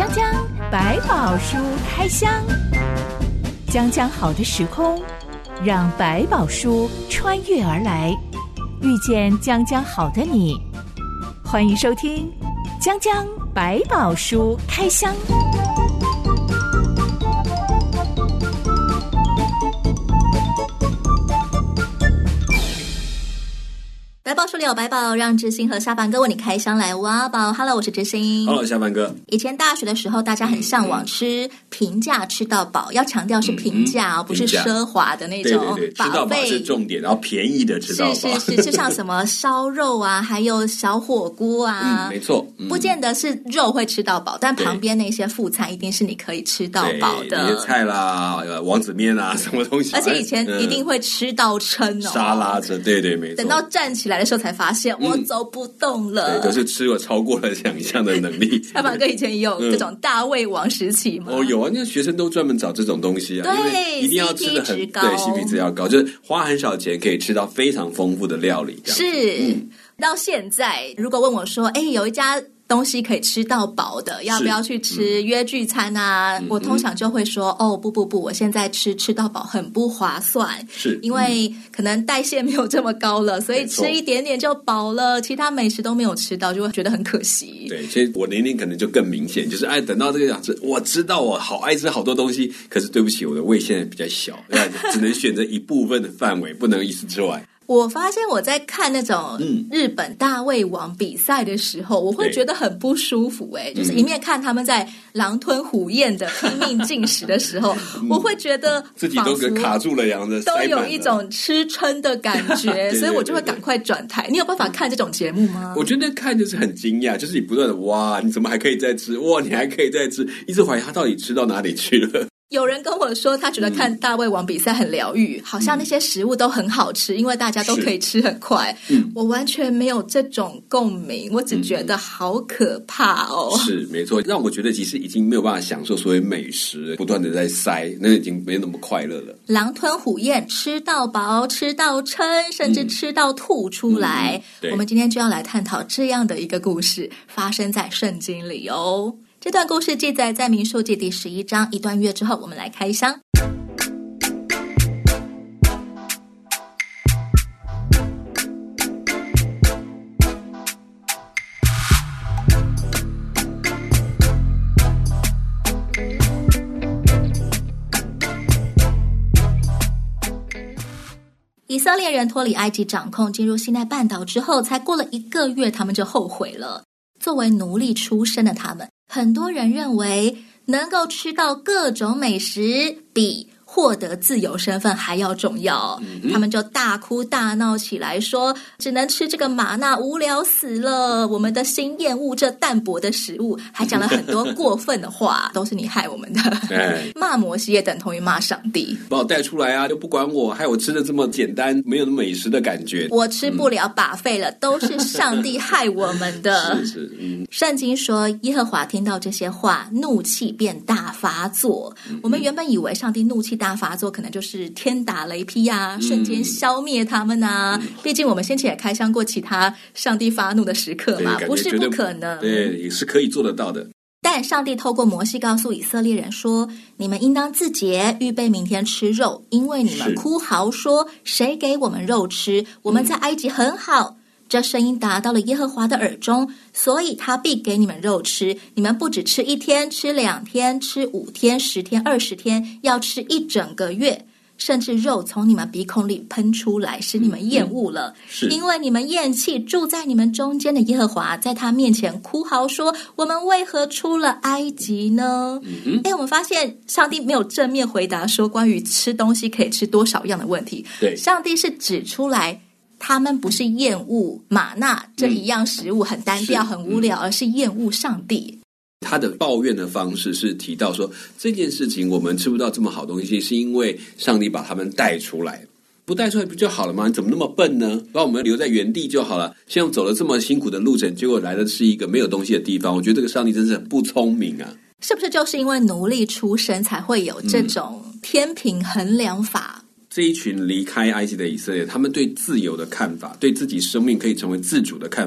江江百宝书开箱，江江好的时空，让百宝书穿越而来，遇见江江好的你。欢迎收听江江百宝书开箱。 百宝书里有百宝，让知心和下班哥为你开箱来挖宝。Hello， 我是知心。 Hello， 下班哥。 以前大学的时候，大家很向往吃平价吃到饱，要强调是平价哦，不是奢华的那种。 对，吃到饱是重点，然后便宜的吃到饱。 是，就像什么烧肉啊，还有小火锅啊， 没错， 不见得是肉会吃到饱，但旁边那些副菜一定是你可以吃到饱的。 那些菜啦，王子面啊，什么东西。 而且以前一定会吃到撑哦， 沙拉着，对，没错。 等到站起来的时候才发现我走不动了。 对，都是吃了超过了想象的能力。 下巴哥以前也有这种大胃王时期吗？ 有啊，那学生都专门找这种东西啊， 对， 因为一定要吃的很高， 对 ，CP 值要高，就是花很少钱可以吃到非常丰富的料理。 是，到现在如果问我说，有一家东西可以吃到饱的，要不要去吃约聚餐啊？我通常就会说，不，我现在吃到饱很不划算， 是因为可能代谢没有这么高了，所以吃一点点就饱了，其他美食都没有吃到，就会觉得很可惜。 对，其实我年龄可能就更明显，就是等到这个样子，我知道我好爱吃好多东西，可是对不起，我的胃现在比较小，只能选择一部分的范围，不能一直吃完。 我发现我在看那种日本大胃王比赛的时候，我会觉得很不舒服就是一面看他们在狼吞虎咽的拼命进食的时候，我会觉得自己都卡住了样子， 都有一种吃撑的感觉，所以我就会赶快转台。你有办法看这种节目吗？ 我觉得看就是很惊讶，就是你不断的哇，你怎么还可以再吃？哇，你还可以再吃，一直怀疑他到底吃到哪里去了。 有人跟我说他觉得看大胃王比赛很疗愈，好像那些食物都很好吃，因为大家都可以吃很快。我完全没有这种共鸣，我只觉得好可怕哦。 是没错，让我觉得其实已经没有办法享受所谓美食，不断的在塞，那已经没那么快乐了。 狼吞虎咽，吃到饱，吃到撑，甚至吃到吐出来。我们今天就要来探讨这样的一个故事，发生在圣经里哦。这段故事记载在民数记第11章一段月之后，我们来开箱。以色列人脱离埃及掌控，进入西奈半岛之后，才过了1个月，他们就后悔了。作为奴隶出身的他们，很多人认为能够吃到各种美食比获得自由身份还要重要。他们就大哭大闹起来，说只能吃这个玛纳，无聊死了，我们的心厌恶这淡薄的食物，还讲了很多过分的话，都是你害我们的。骂摩西也等同于骂上帝， 把我带出来啊，就不管我，害我吃的这么简单，没有那么美食的感觉， 我吃不了把费了，都是上帝害我们的。 是圣经说耶和华听到这些话，怒气便大发作。我们原本以为上帝怒气大发作可能就是天打雷劈啊，瞬间消灭他们啊。毕竟我们先前也开箱过其他上帝发怒的时刻嘛，不是不可能。 对，也是可以做得到的。 但上帝透过摩西告诉以色列人说，你们应当自洁，预备明天吃肉，因为你们哭嚎说，谁给我们肉吃？我们在埃及很好。这声音达到了耶和华的耳中，所以他必给你们肉吃。你们不只吃1天，吃2天，吃5天、10天、20天，要吃1整个月，甚至肉从你们鼻孔里喷出来，使你们厌恶了。因为你们厌弃住在你们中间的耶和华，在他面前哭嚎说，我们为何出了埃及呢？我们发现上帝没有正面回答说关于吃东西可以吃多少样的问题。上帝是指出来他们不是厌恶玛纳这一样食物很单调很无聊，而是厌恶上帝。 他的抱怨的方式是提到说，这件事情我们吃不到这么好东西，是因为上帝把他们带出来，不带出来不就好了吗？你怎么那么笨呢？把我们留在原地就好了。现在走了这么辛苦的路程，结果来的是一个没有东西的地方，我觉得这个上帝真是很不聪明啊。 是不是就是因为奴隶出身才会有这种天平衡量法？ 这一群离开埃及的以色列，他们对自由的看法，对自己生命可以成为自主的看法，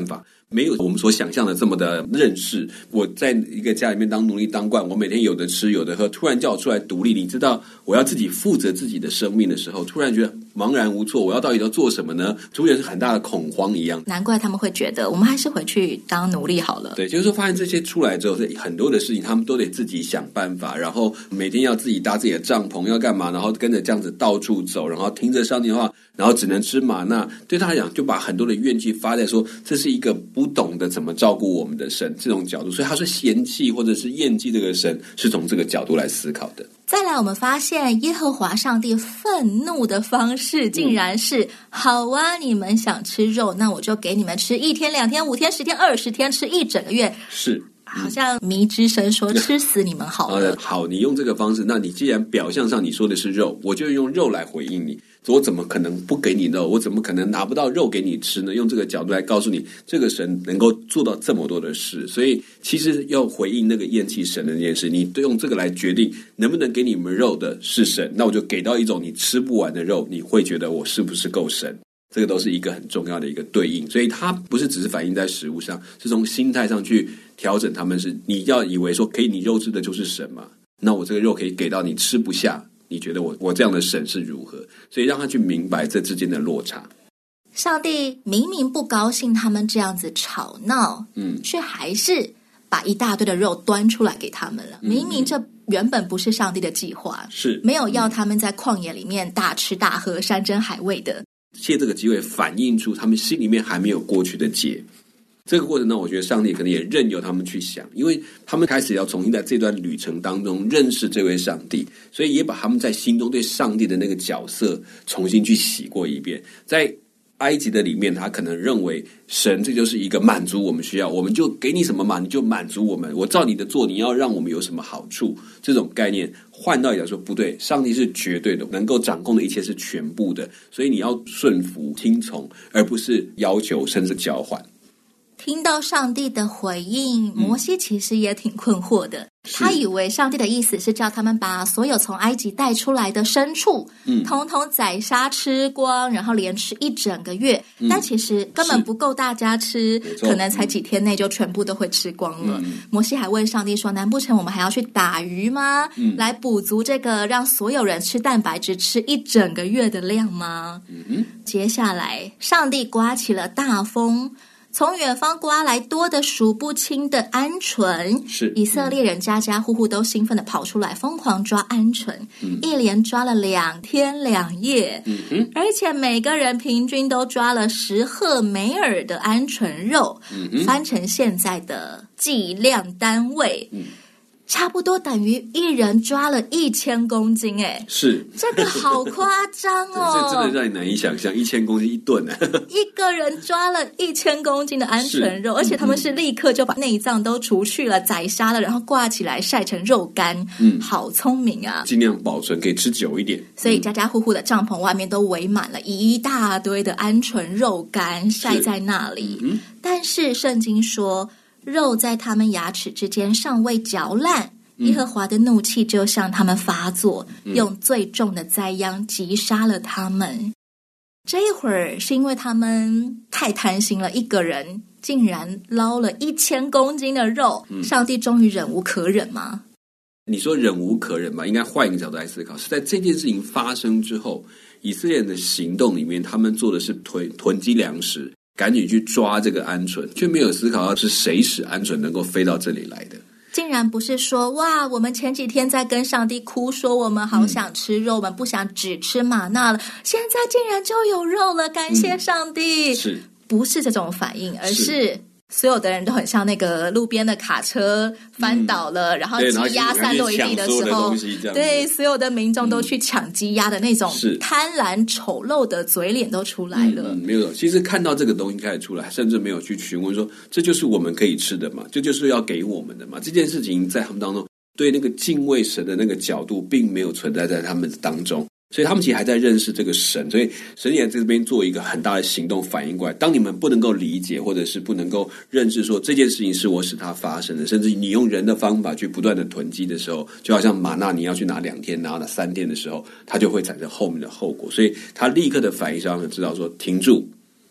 没有我们所想象的这么的认识。我在一个家里面当奴隶当惯，我每天有的吃有的喝，突然叫我出来独立，你知道我要自己负责自己的生命的时候，突然觉得茫然无措，我要到底要做什么呢？出现是很大的恐慌一样。 难怪他们会觉得我们还是回去当奴隶好了。 对，就是说发现这些出来之后，很多的事情他们都得自己想办法，然后每天要自己搭自己的帐篷，要干嘛，然后跟着这样子到处走，然后听着上帝的话，然后只能吃玛纳。对他来讲，就把很多的怨气发在说这是一个不懂得怎么照顾我们的神这种角度，所以他说嫌弃或者是厌弃这个神是从这个角度来思考的。 再来我们发现耶和华上帝愤怒的方式竟然是好啊，你们想吃肉，那我就给你们吃1天2天5天10天20天，吃1整个月。 是好像迷之神说吃死你们好了。 好，你用这个方式，那你既然表象上你说的是肉，我就用肉来回应你，我怎么可能不给你肉？我怎么可能拿不到肉给你吃呢？用这个角度来告诉你，这个神能够做到这么多的事。所以其实要回应那个厌弃神的那件事，你用这个来决定能不能给你们肉的是神，那我就给到一种你吃不完的肉，你会觉得我是不是够神？这个都是一个很重要的一个对应，所以它不是只是反映在食物上，是从心态上去调整他们。是你要以为说给你肉吃的就是神嘛，那我这个肉可以给到你吃不下，你觉得我这样的神是如何？所以让他去明白这之间的落差。 上帝明明不高兴他们这样子吵闹，却还是把一大堆的肉端出来给他们了。明明这原本不是上帝的计划， 是没有要他们在旷野里面大吃大喝山珍海味的。 借这个机会反映出他们心里面还没有过去的结。这个过程呢，我觉得上帝可能也任由他们去想，因为他们开始要重新在这段旅程当中认识这位上帝，所以也把他们在心中对上帝的那个角色重新去洗过一遍。在埃及的里面，他可能认为神这就是一个满足我们需要，我们就给你什么嘛，你就满足我们，我照你的做，你要让我们有什么好处，这种概念换到一点说不对，上帝是绝对的，能够掌控的一切是全部的，所以你要顺服听从，而不是要求甚至交换。 听到上帝的回应，摩西其实也挺困惑的。他以为上帝的意思是叫他们把所有从埃及带出来的牲畜统统宰杀吃光，然后连吃1整个月，但其实根本不够大家吃，可能才几天内就全部都会吃光了。摩西还问上帝说，难不成我们还要去打鱼吗？来补足这个让所有人吃蛋白质吃1整个月的量吗？接下来上帝刮起了大风，从远方刮来多的数不清的鹌鹑， 是以色列人家家户户都兴奋地跑出来疯狂抓鹌鹑，一连抓了2天2夜，而且每个人平均都抓了10赫梅尔的鹌鹑肉，翻成现在的计量单位，差不多等于一人抓了1000公斤。 是这个好夸张哦这真的让你难以想象，1000公斤1顿一个人抓了1000公斤的鹌鹑肉，而且他们是立刻就把内脏都除去了，宰杀了，然后挂起来晒成肉干，好聪明啊， 尽量保存可以吃久一点。 所以家家户户的帐篷外面都围满了一大堆的鹌鹑肉干晒在那里，但是圣经说肉在他们牙齿之间尚未嚼烂，耶和华的怒气就向他们发作，用最重的灾殃击杀了他们。这一会儿是因为他们太贪心了，一个人竟然捞了1000公斤的肉，上帝终于忍无可忍吗？ 你说忍无可忍吧，应该换一个角度来思考，是在这件事情发生之后，以色列人的行动里面，他们做的是囤积粮食，赶紧去抓这个鹌鹑，却没有思考到是谁使鹌鹑能够飞到这里来的。 竟然不是说哇，我们前几天在跟上帝哭说我们好想吃肉，我们不想只吃玛纳了，现在竟然就有肉了，感谢上帝。不是这种反应，而是所有的人都很像那个路边的卡车翻倒了，然后鸡鸭散落一地的时候，对，所有的民众都去抢鸡鸭的那种贪婪丑陋的嘴脸都出来了。 没有，其实看到这个东西开始出来，甚至没有去询问说这就是我们可以吃的嘛，这就是要给我们的嘛。这件事情在他们当中对那个敬畏神的那个角度并没有存在在他们当中，所以他们其实还在认识这个神，所以神也在这边做一个很大的行动反应过来。当你们不能够理解或者是不能够认识说这件事情是我使它发生的，甚至你用人的方法去不断的囤积的时候，就好像玛纳你要去拿2天拿3天的时候，它就会产生后面的后果。所以他立刻的反应是让人知道说停住，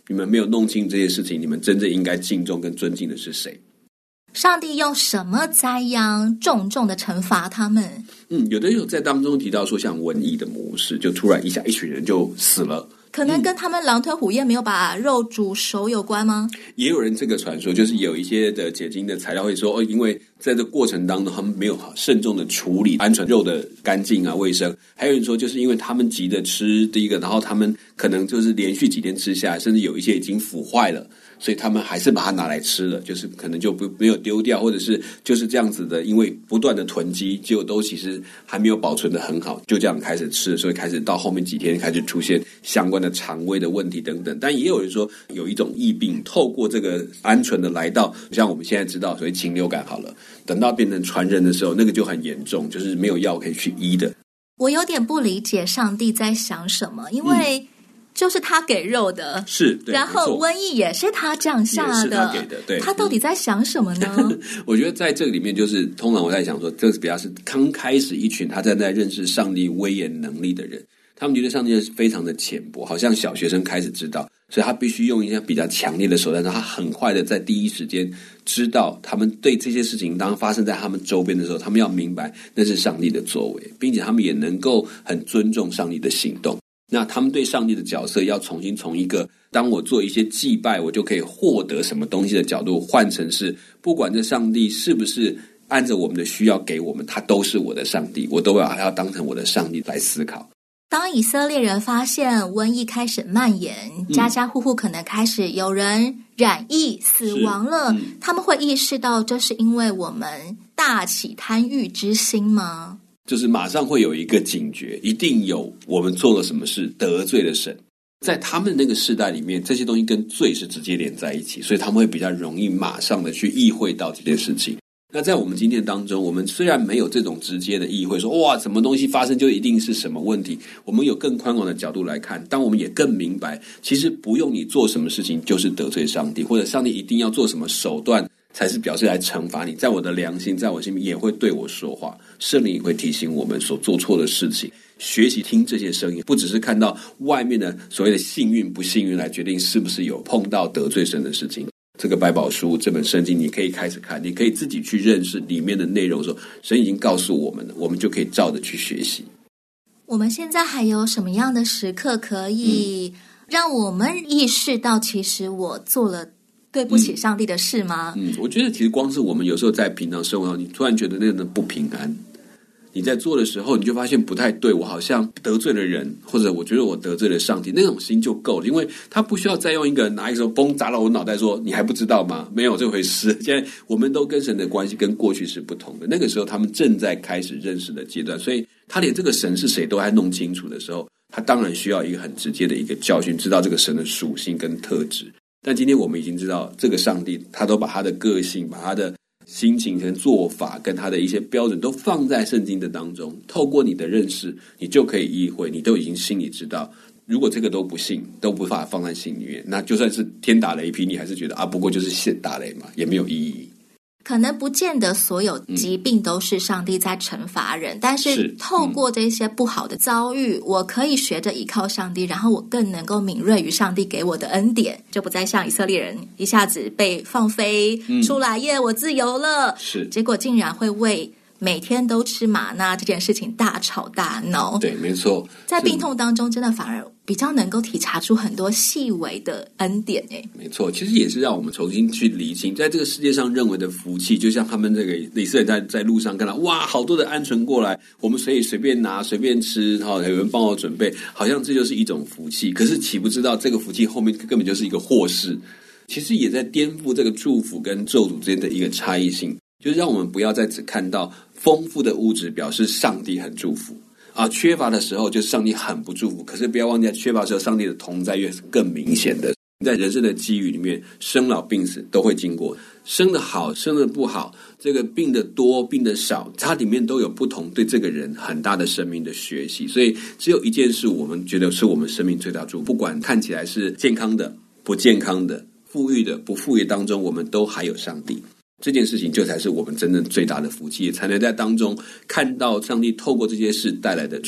你们没有弄清这些事情，你们真正应该敬重跟尊敬的是谁？ 上帝用什么灾殃重重的惩罚他们？ 有的有在当中提到说，像瘟疫的模式，就突然一下一群人就死了。 可能跟他们狼吞虎咽没有把肉煮熟有关吗？ 也有人这个传说，就是有一些的解经的材料会说，因为在这过程当中他们没有慎重的处理鹌鹑肉的干净啊卫生，还有人说就是因为他们急着吃第一个，然后他们可能就是连续几天吃下来，甚至有一些已经腐坏了，所以他们还是把它拿来吃了，就是可能就没有丢掉，或者是就是这样子的，因为不断的囤积，结果都其实还没有保存的很好，就这样开始吃，所以开始到后面几天开始出现相关的肠胃的问题等等。但也有人说有一种疫病透过这个鹌鹑的来到，像我们现在知道所谓禽流感好了，等到变成传人的时候，那个就很严重，就是没有药可以去医的。 我有点不理解上帝在想什么，因为就是他给肉的， 是，对， 然后瘟疫也是他降下的， 也是他给的，对。 他到底在想什么呢？ 我觉得在这个里面，就是通常我在想说，这比较是刚开始一群他正在认识上帝威严能力的人，他们觉得上帝是非常的浅薄，好像小学生开始知道，所以他必须用一些比较强烈的手段，让他很快的在第一时间知道他们对这些事情当发生在他们周边的时候，他们要明白那是上帝的作为，并且他们也能够很尊重上帝的行动。那他们对上帝的角色要重新从一个当我做一些祭拜我就可以获得什么东西的角度，换成是不管这上帝是不是按着我们的需要给我们，他都是我的上帝，我都要当成我的上帝来思考。 当以色列人发现瘟疫开始蔓延，家家户户可能开始有人染疫死亡了，他们会意识到这是因为我们大起贪欲之心吗？ 就是马上会有一个警觉，一定有我们做了什么事得罪了神。在他们那个世代里面，这些东西跟罪是直接连在一起，所以他们会比较容易马上的去意会到这件事情。那在我们今天当中，我们虽然没有这种直接的意会，说哇什么东西发生就一定是什么问题，我们有更宽广的角度来看，但我们也更明白，其实不用你做什么事情就是得罪上帝，或者上帝一定要做什么手段才是表示来惩罚你，在我的良心，在我心里也会对我说话，圣灵也会提醒我们所做错的事情，学习听这些声音，不只是看到外面的所谓的幸运不幸运来决定是不是有碰到得罪神的事情。这个百宝书这本圣经你可以开始看，你可以自己去认识里面的内容，说神已经告诉我们了，我们就可以照着去学习。 我们现在还有什么样的时刻可以让我们意识到其实我做了对不起上帝的事吗？ 我觉得其实光是我们有时候在平常生活上，你突然觉得那种不平安，你在做的时候你就发现不太对，我好像得罪了人，或者我觉得我得罪了上帝，那种心就够了，因为他不需要再用一个拿一个手嘣砸到我脑袋说你还不知道吗？没有这回事。现在我们都跟神的关系跟过去是不同的，那个时候他们正在开始认识的阶段，所以他连这个神是谁都还弄清楚的时候，他当然需要一个很直接的一个教训，知道这个神的属性跟特质。但今天我们已经知道这个上帝他都把他的个性，把他的心情跟做法跟他的一些标准都放在圣经的当中，透过你的认识你就可以意会，你都已经心里知道，如果这个都不信，都不把它放在心里面，那就算是天打雷劈，你还是觉得不过就是现打雷嘛，也没有意义。 可能不见得所有疾病都是上帝在惩罚人，但是透过这些不好的遭遇，我可以学着依靠上帝，然后我更能够敏锐于上帝给我的恩典，就不再像以色列人一下子被放飞出来，耶，我自由了，结果竟然会为每天都吃玛纳这件事情大吵大闹。 对，没错， 在病痛当中真的反而比较能够体察出很多细微的恩典。 没错，其实也是让我们重新去理清，在这个世界上认为的福气，就像他们这个以色列人在路上看到哇好多的鹌鹑过来，我们可以随便拿随便吃，有人帮我准备，好像这就是一种福气，可是岂不知道这个福气后面根本就是一个祸事，其实也在颠覆这个祝福跟咒诅之间的一个差异性，就是让我们不要再只看到丰富的物质表示上帝很祝福缺乏的时候就是上帝很不祝福，可是不要忘记缺乏的时候上帝的同在越是更明显的。在人生的机遇里面，生老病死都会经过，生的好生的不好，这个病的多病的少，它里面都有不同对这个人很大的生命的学习。所以只有一件事我们觉得是我们生命最大祝福，不管看起来是健康的不健康的，富裕的不富裕当中，我们都还有上帝，这件事情就才是我们真正最大的福气，也才能在当中看到上帝透过这些事带来的祝福。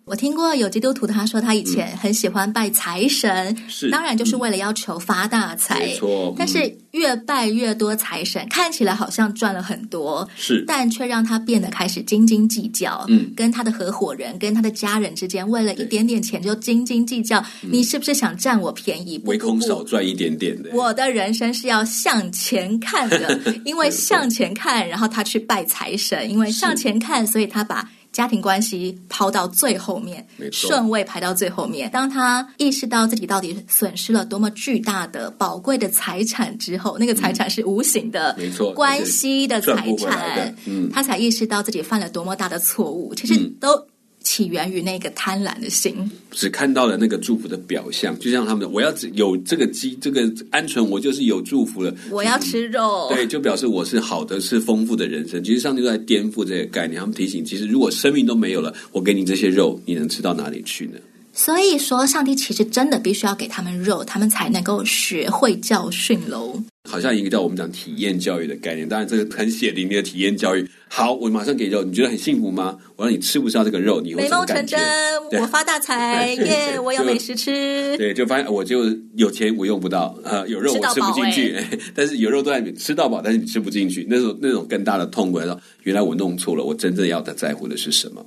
我听过有基督徒他说他以前很喜欢拜财神， 是当然就是为了要求发大财， 没错。 但是越拜越多财神，看起来好像赚了很多， 是， 但却让他变得开始斤斤计较，跟他的合伙人跟他的家人之间为了一点点钱就斤斤计较，你是不是想占我便宜？ 唯恐少赚一点点的。 我的人生是要向前看的，因为向前看，然后他去拜财神，因为向前看，所以他把家庭关系抛到最后面，顺位排到最后面。当他意识到自己到底损失了多么巨大的宝贵的财产之后，那个财产是无形的， 没错， 关系的财产，他才意识到自己犯了多么大的错误。其实都起源于那个贪婪的心， 只看到了那个祝福的表象，就像他们，我要有这个鸡，这个鹌鹑，我就是有祝福了。 我要吃肉， 对，就表示我是好的，是丰富的人生。其实上帝都在颠覆这个概念，他们提醒，其实如果生命都没有了，我给你这些肉，你能吃到哪里去呢？ 所以说，上帝其实真的必须要给他们肉，他们才能够学会教训喽。 好像一个叫我们讲体验教育的概念，当然这个很血淋淋的体验教育。好，我马上给肉，你觉得很幸福吗？我让你吃不上这个肉，你会什么感觉？ 美梦成真，我发大财耶！我有美食吃。 对，就发现我就有钱我用不到，有肉我吃不进去，但是有肉都在里面吃到饱，但是你吃不进去，那种更大的痛苦。原来我弄错了，我真正要的在乎的是什么？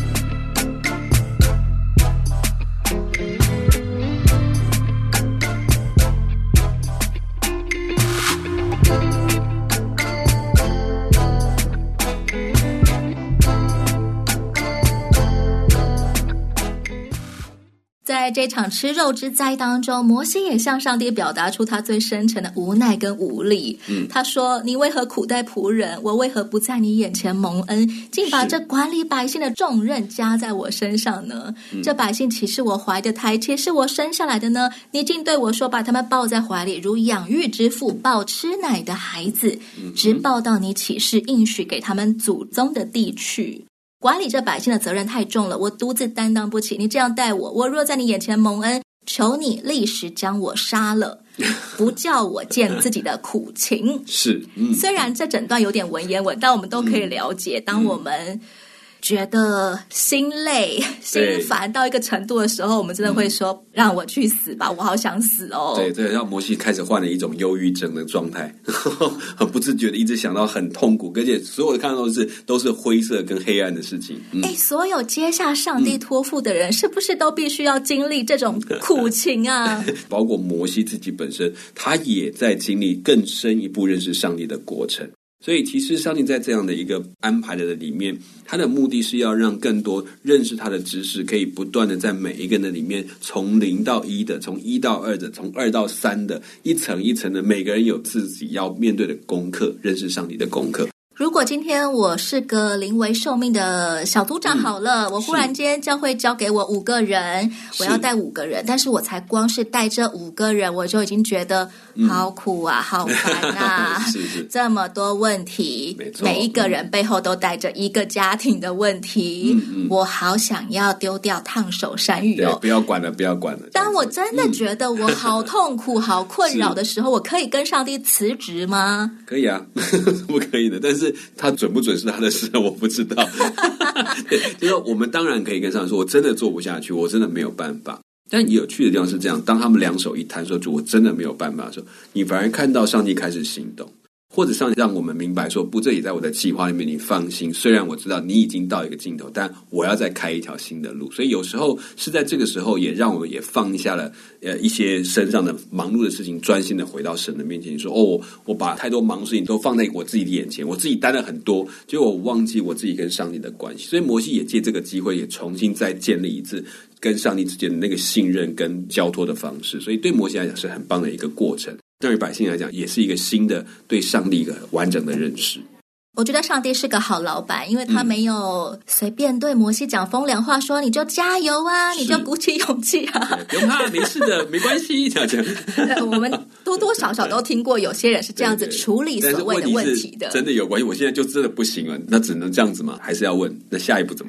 在这场吃肉之灾当中，摩西也向上帝表达出他最深沉的无奈跟无力。他说，你为何苦待仆人？我为何不在你眼前蒙恩，竟把这管理百姓的重任加在我身上呢？这百姓岂是我怀的胎，岂是我生下来的呢？你竟对我说，把他们抱在怀里，如养育之父抱吃奶的孩子，直抱到你起誓应许给他们祖宗的地去。管理这百姓的责任太重了，我独自担当不起。你这样待我，我若在你眼前蒙恩，求你立时将我杀了，不叫我见自己的苦情。 是， 虽然这整段有点文言文，但我们都可以了解，当我们觉得心累心烦到一个程度的时候，我们真的会说，让我去死吧，我好想死哦。对， 这让摩西开始患了一种忧郁症的状态，很不自觉的一直想到很痛苦，而且所有的看到都是灰色跟黑暗的事情。 所有接下上帝托付的人，是不是都必须要经历这种苦情啊？ 包括摩西自己本身，他也在经历更深一步认识上帝的过程。所以其实上帝在这样的一个安排的里面，他的目的是要让更多认识他的知识可以不断的在每一个人的里面，从0到1的，从1到2的，从2到3的，一层一层的，每个人有自己要面对的功课，认识上帝的功课。 如果今天我是个临危受命的小组长好了，我忽然间教会交给我5个人，我要带5个人，但是我才光是带这5个人，我就已经觉得好苦啊，好烦啊， 是这么多问题，每一个人背后都带着一个家庭的问题，我好想要丢掉烫手山芋哦， 不要管了，不要管了。 当我真的觉得我好痛苦、好困扰的时候，我可以跟上帝辞职吗？ 可以啊，不可以的，但是他准不准是他的事，我不知道。就是我们当然可以跟上帝说，我真的做不下去，我真的没有办法。但有趣的地方是这样，当他们两手一摊说主我真的没有办法的时候，你反而看到上帝开始行动，或者上帝让我们明白说，不，这也在我的计划里面，你放心，虽然我知道你已经到一个尽头，但我要再开一条新的路。所以有时候是在这个时候，也让我们也放下了一些身上的忙碌的事情，专心的回到神的面前。你说我把太多忙事情都放在我自己的眼前，我自己担了很多，结果我忘记我自己跟上帝的关系。所以摩西也借这个机会，也重新再建立一次跟上帝之间的那个信任跟交托的方式。所以对摩西来讲是很棒的一个过程，对于百姓来讲也是一个新的对上帝一个完整的认识。 我觉得上帝是个好老板，因为他没有随便对摩西讲风凉话，说你就加油啊，你就鼓起勇气啊， 不用怕，没事的，没关系。这样我们多多少少都听过有些人是这样子处理所谓的问题的。 真的有关系，我现在就真的不行了，那只能这样子吗？还是要问，那下一步怎么办？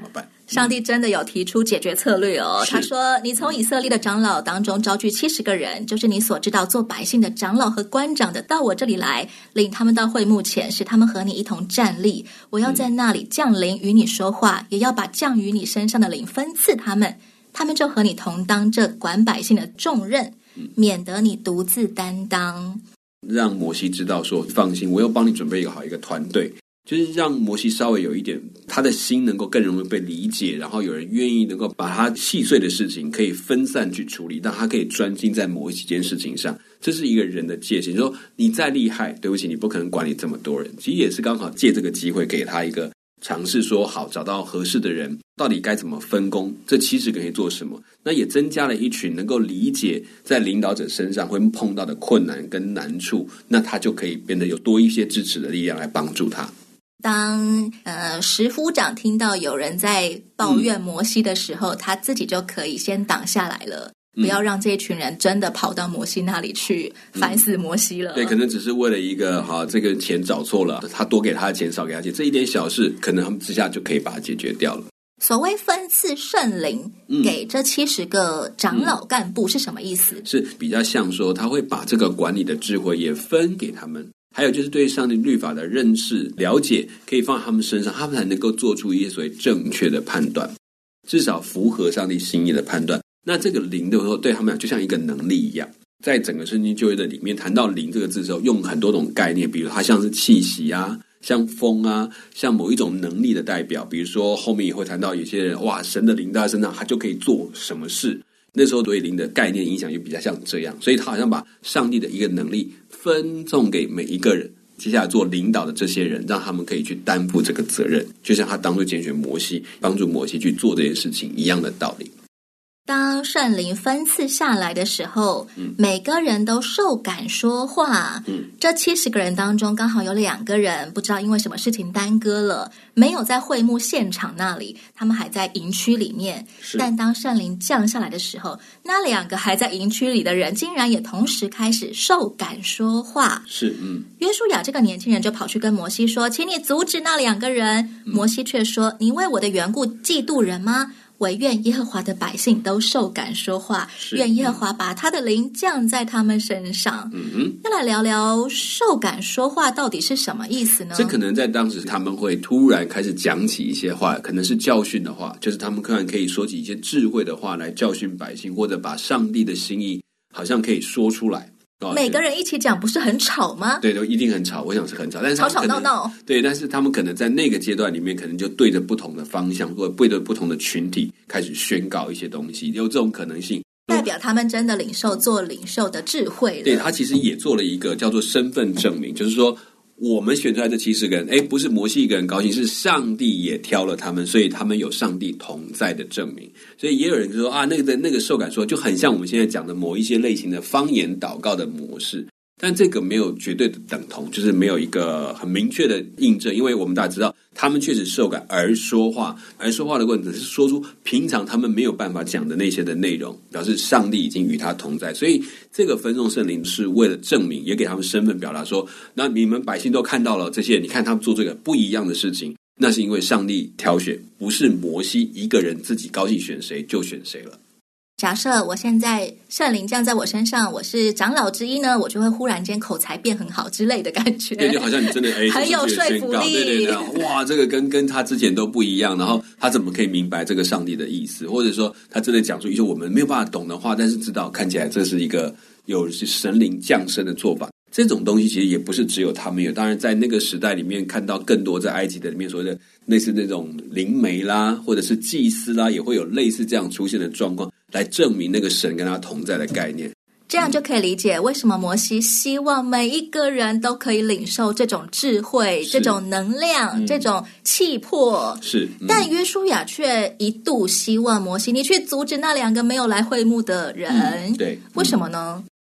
上帝真的有提出解决策略哦。他说，你从以色列的长老当中招聚70个人，就是你所知道做百姓的长老和官长的，到我这里来，领他们到会幕前，使他们和你一同站立。我要在那里降临与你说话，也要把降于你身上的灵分赐他们，他们就和你同当这管百姓的重任，免得你独自担当。 让摩西知道说，放心，我要帮你准备一个团队，就是让摩西稍微有一点他的心能够更容易被理解，然后有人愿意能够把他细碎的事情可以分散去处理，让他可以专心在某几件事情上。这是一个人的界限，说你再厉害，对不起，你不可能管理这么多人。其实也是刚好借这个机会给他一个尝试，说好找到合适的人，到底该怎么分工，这70个可以做什么。那也增加了一群能够理解在领导者身上会碰到的困难跟难处，那他就可以变得有多一些支持的力量来帮助他。 当十夫长听到有人在抱怨摩西的时候，他自己就可以先挡下来了，不要让这一群人真的跑到摩西那里去烦死摩西了。 对，可能只是为了一个这个钱找错了，他多给他的钱少给他钱，这一点小事可能他们之下就可以把它解决掉了。 所谓分赐圣灵给这70个长老干部是什么意思？ 是比较像说他会把这个管理的智慧也分给他们，还有就是对上帝律法的认识了解可以放在他们身上，他们才能够做出一些所谓正确的判断，至少符合上帝心意的判断。那这个灵的时候对他们就像一个能力一样，在整个圣经旧约的里面谈到灵这个字的时候，用很多种概念，比如它像是气息啊，像风啊，像某一种能力的代表。比如说后面也会谈到有些人神的灵在他身上，他就可以做什么事，那时候对灵的概念影响就比较像这样。所以他好像把上帝的一个能力分送给每一个人，接下来做领导的这些人，让他们可以去担负这个责任，就像他当初拣选摩西，帮助摩西去做这件事情一样的道理。 当圣灵分赐下来的时候，每个人都受感说话。这70个人当中，刚好有2个人不知道因为什么事情耽搁了，没有在会幕现场那里，他们还在营区里面。但当圣灵降下来的时候，那2个还在营区里的人，竟然也同时开始受感说话。约书亚这个年轻人就跑去跟摩西说：“请你阻止那2个人。”摩西却说：“你为我的缘故嫉妒人吗？惟愿耶和华的百姓都受感说话，愿耶和华把他的灵降在他们身上。要来聊聊受感说话到底是什么意思呢？ 这可能在当时他们会突然开始讲起一些话，可能是教训的话，就是他们可能可以说起一些智慧的话来教训百姓，或者把上帝的心意好像可以说出来。 每个人一起讲不是很吵吗？ 对，一定很吵，我想是很吵，但是吵吵闹闹。 对，但是他们可能在那个阶段里面，可能就对着不同的方向，或者对着不同的群体开始宣告一些东西，有这种可能性。 代表他们真的做领袖的智慧了。 对，他其实也做了一个叫做身份证明，就是说我们选出来这70个人，不是摩西一个人高兴，是上帝也挑了他们，所以他们有上帝同在的证明。所以也有人说那个受感说就很像我们现在讲的某一些类型的方言祷告的模式，但这个没有绝对的等同，就是没有一个很明确的印证，因为我们大家知道他们确实受感而说话，而说话的过程是说出平常他们没有办法讲的那些的内容，表示上帝已经与他同在。所以这个分送圣灵是为了证明，也给他们身份表达说，那你们百姓都看到了这些，你看他们做这个不一样的事情，那是因为上帝挑选，不是摩西一个人自己高兴选谁就选谁了。 假设我现在圣灵降在我身上，我是长老之一呢，我就会忽然间口才变很好之类的感觉。 对，就好像你真的很有说服力。 对，哇，这个跟他之前都不一样，然后他怎么可以明白这个上帝的意思，或者说他真的讲出一些我们没有办法懂的话，但是知道看起来这是一个有神灵降生的做法。这种东西其实也不是只有他们有，当然在那个时代里面看到更多，在埃及的里面所谓的类似那种灵媒啦，或者是祭司啦，也会有类似这样出现的状况，来证明那个神跟他同在的概念。 这样就可以理解为什么摩西希望每一个人都可以领受这种智慧、这种能量、这种气魄。但约书亚却一度希望摩西你去阻止那2个没有来会幕的人。 对， 为什么呢？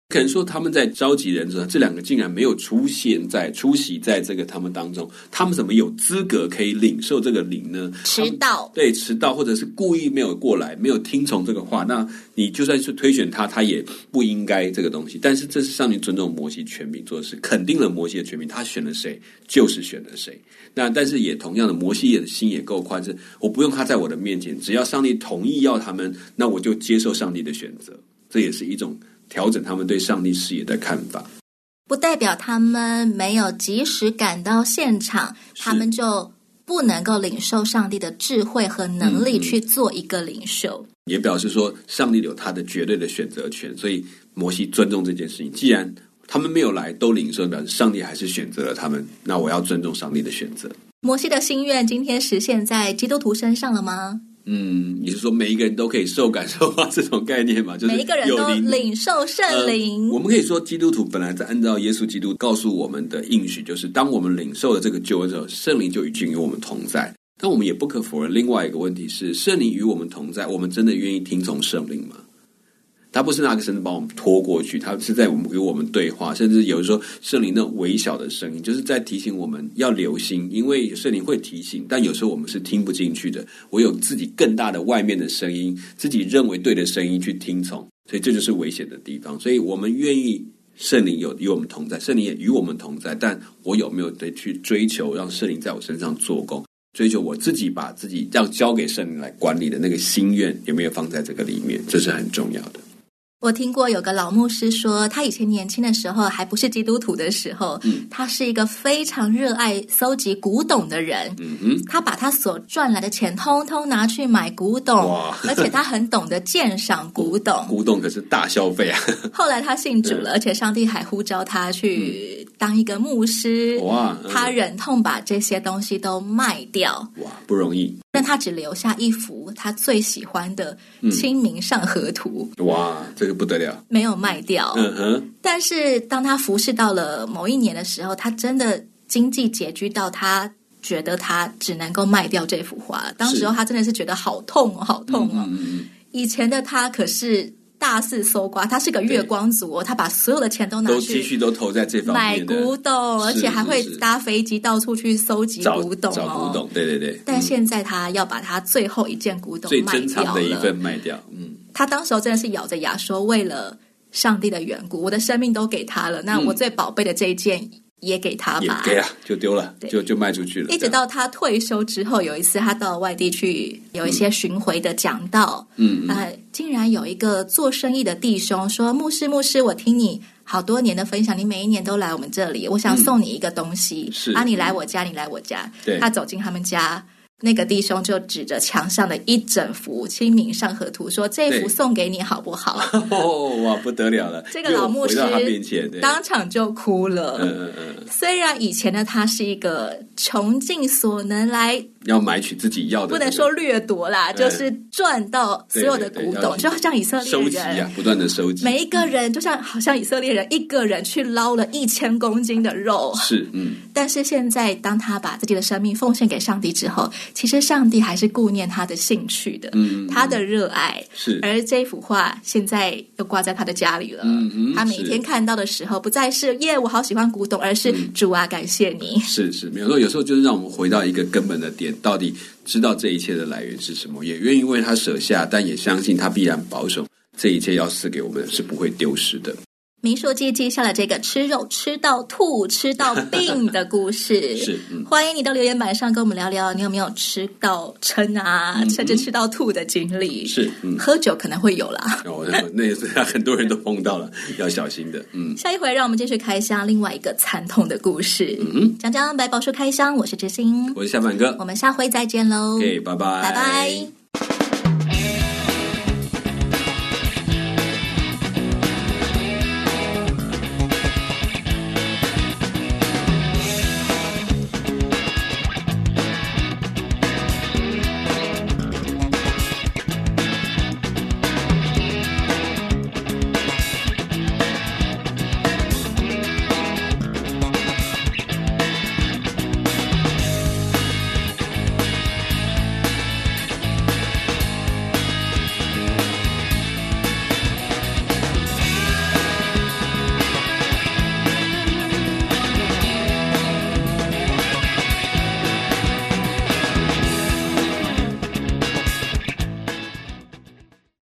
可能说他们在召集人的时候，这两个竟然没有出席在这个他们当中，他们怎么有资格可以领受这个灵呢？ 迟到， 对，迟到或者是故意没有过来，没有听从这个话，那你就算是推选他也不应该这个东西。但是这是上帝尊重摩西权柄做的事，肯定了摩西的权柄，他选了谁就是选了谁。那但是也同样的，摩西的心也够宽，是我不用他在我的面前，只要上帝同意要他们，那我就接受上帝的选择。这也是一种调整他们对上帝视野的看法， 不代表他们没有及时赶到现场，他们就不能够领受上帝的智慧和能力去做一个领袖。 也表示说上帝有他的绝对的选择权，所以摩西尊重这件事情。既然他们没有来都领受，表示上帝还是选择了他们，那我要尊重上帝的选择。 摩西的心愿今天实现在基督徒身上了吗？ 你是说每一个人都可以受感受吗？这种概念嘛，就是每一个人都领受圣灵。 我们可以说基督徒本来在按照耶稣基督告诉我们的应许，就是当我们领受了这个救恩之后，圣灵就已经与我们同在。但我们也不可否认另外一个问题是，圣灵与我们同在，我们真的愿意听从圣灵吗？他不是拿个绳子把我们拖过去，他是在与我们对话，甚至有时候圣灵那种微小的声音，就是在提醒我们要留心，因为圣灵会提醒，但有时候我们是听不进去的，我有自己更大的外面的声音，自己认为对的声音去听从，所以这就是危险的地方。所以我们愿意圣灵与我们同在，圣灵也与我们同在，但我有没有得去追求让圣灵在我身上做工，追求我自己把自己要交给圣灵来管理的那个心愿有没有放在这个里面，这是很重要的。 我听过有个老牧师说，他以前年轻的时候还不是基督徒的时候，他是一个非常热爱搜集古董的人，他把他所赚来的钱通通拿去买古董，而且他很懂得鉴赏古董。 古董可是大消费啊。 后来他信主了，而且上帝还呼召他去当一个牧师，他忍痛把这些东西都卖掉， 不容易。 但他只留下一幅他最喜欢的清明上河图， 这个不得了， 没有卖掉。但是当他服侍到了某一年的时候，他真的经济拮据到他觉得他只能够卖掉这幅画了。当时候他真的是觉得好痛哦，好痛哦。以前的他可是大肆搜刮，他是个月光族哦，他把所有的钱都拿去积蓄都投在这方面的买古董，而且还会搭飞机到处去搜集古董找古董，对。 但现在他要把他最后一件古董卖掉了， 最珍藏的一份卖掉。 他当时候真的是咬着牙说，为了上帝的缘故，我的生命都给他了，那我最宝贝的这一件也给他吧， 也给啊，就丢了，就卖出去了。 一直到他退休之后，有一次他到外地去有一些巡回的讲道，竟然有一个做生意的弟兄说，牧师，我听你好多年的分享，你每一年都来我们这里，我想送你一个东西，你来我家，他走进他们家，那个弟兄就指着墙上的一整幅清明上河图说，这幅送给你好不好？ 哇，不得了了， 这个老牧师当场就哭了。虽然以前的他是一个穷尽所能来要买取自己要的， 不能说掠夺啦，就是赚到所有的古董，就像以色列人收集啊，不断的收集， 每一个人就像好像以色列人一个人去捞了1000公斤的肉，但是现在当他把自己的生命奉献给上帝之后，其实上帝还是顾念他的兴趣的，他的热爱，而这幅画现在又挂在他的家里了，他每天看到的时候不再是耶我好喜欢古董，而是主啊感谢你。 是没有错，有时候就是让我们回到一个根本的点，到底知道这一切的来源是什么，也愿意为他舍下，但也相信他必然保守这一切要赐给我们是不会丢失的。 民数记记下了这个吃肉吃到吐吃到病的故事欢迎你到留言板上跟我们聊聊你有没有吃到撑啊甚至吃到吐的经历。喝酒可能会有啦那也是很多人都碰到了要小心的下一回让我们继续开箱另外一个惨痛的故事讲讲百宝书开箱，我是知心， 我是小满哥， 我们下回再见喽， 拜拜。